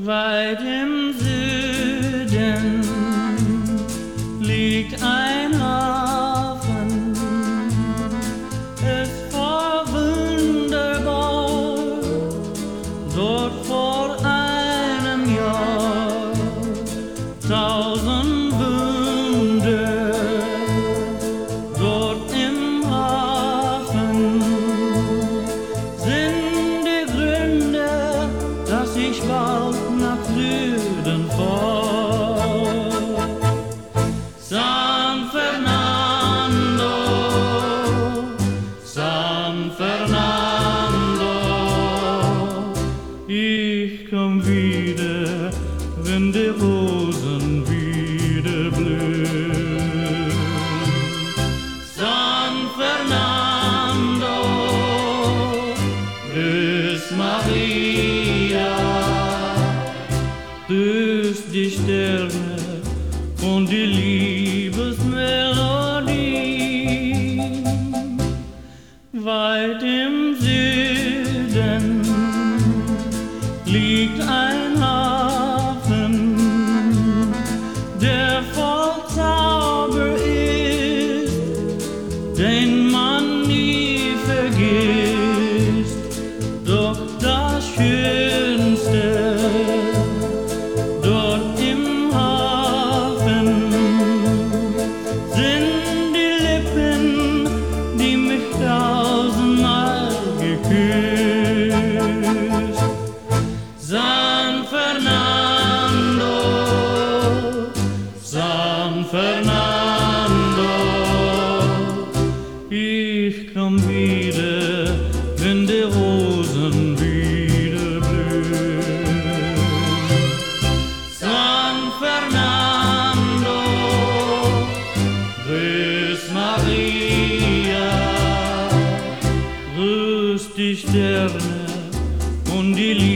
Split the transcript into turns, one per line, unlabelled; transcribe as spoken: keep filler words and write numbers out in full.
Weit im Süden liegt ein Hafen, es war wunderbar, dort vor einem Jahr, tausend Wunder, dort im Hafen sind die Gründe, dass ich bald nach Süden fort. San Fernando, San Fernando, ich komm wieder, wenn die Rosen wieder blühen. San Fernando, grüß Maria, grüß die Sterne und die Liebesmelodie. Weit im Süden liegt ein Hafen, der voll Zauber ist, den man nie vergisst. Doch das Schönste dort im Hafen sind die Lippen, die mich tausendmal geküsst. San Fernando, San Fernando, ich komm wieder, wenn die Rosen wieder blühen. San Fernando, grüß Maria, grüß die Sterne und die Liebe.